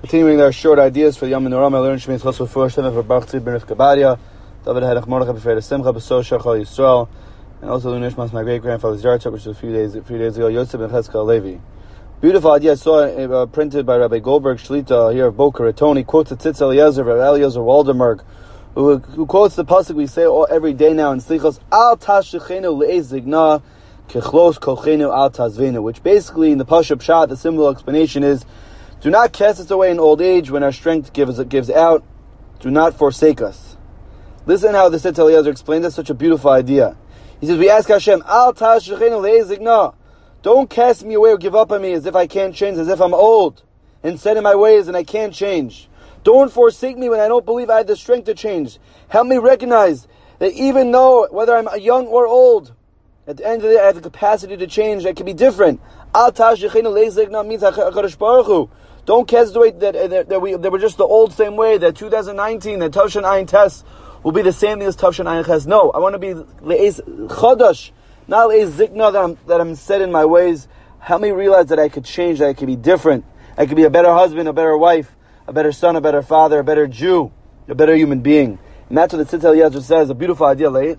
Continuing our short ideas for the Yom Menorah, I learned Shemini Chos Refuah Shlema for Baruch Tzvi ben Rivka Badia, David Hedach Mordechai B'Feiras Simcha B'So Shachal Yisrael, and also Lunishmas, my great grandfather's Yartzak, which was a few days ago, Yosef ben Cheskel Levi. Beautiful idea. I saw it printed by Rabbi Goldberg Shlita here of Boca Raton. He quotes the Tzitz Eliezer, Rabbi Eliezer Waldenberg, who quotes the pasuk we say every day now in Slichos, Al Tashechenu Le'ez Zigna Kechlos Kolchenu Al Tazvenu, which basically in the Pashup Pshat, the simple explanation is, do not cast us away in old age when our strength gives out. Do not forsake us. Listen how the Tzitz Eliezer explains that, such a beautiful idea. He says, we ask Hashem, Al Tashechenu Le'ez Zigna, don't cast me away or give up on me as if I can't change, as if I'm old and set in my ways and I can't change. Don't forsake me when I don't believe I have the strength to change. Help me recognize that even though, whether I'm young or old, at the end of the day, I have the capacity to change. I can be different. Al tashechenu le'zigna means HaKadosh Baruch Hu. Don't cast us away that we're just the old same way, that 2019, that Tavshan Ayin Tes will be the same thing as Tavshan Ayin Ches. No, I want to be le'ez chodosh, not le'ez zikna, that I'm set in my ways. Help me realize that I could change, that I could be different. I could be a better husband, a better wife, a better son, a better father, a better Jew, a better human being. And that's what the Tzitz Eliezer says, a beautiful idea. If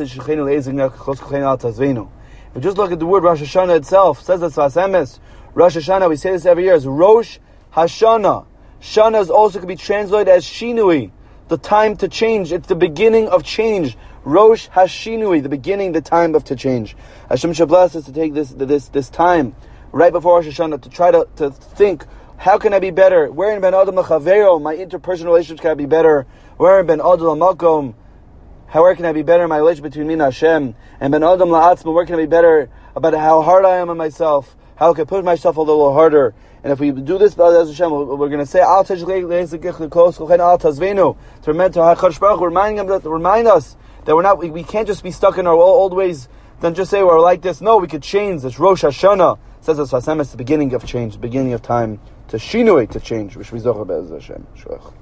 we just look at the word Rosh Hashanah itself, it says that Sfas Emes, Rosh Hashanah, we say this every year, is Rosh Hashanah. Shana is also could be translated as Shinui, the time to change. It's the beginning of change. Rosh Hashinui, the beginning, the time of to change. Hashem shall bless us to take this time right before Rosh Hashanah to try to think, how can I be better? Where in Ben Adam L'Chavero, my interpersonal relationships can I be better? Where in Ben Adam L'Makom, where can I be better in my relationship between me and Hashem? And Ben Adam L'Atzma, where can I be better about how hard I am on myself? How can I push myself a little harder? And if we do this, Hashem, we're going to say, Al Tazvenu, to remind us that we can't just be stuck in our old ways, then just say we're like this. No, we could change. This Rosh Hashanah says as Sfas Emes, the beginning of change, the beginning of time to Shinui, to change. Which we Zocher Be'ez Hashem.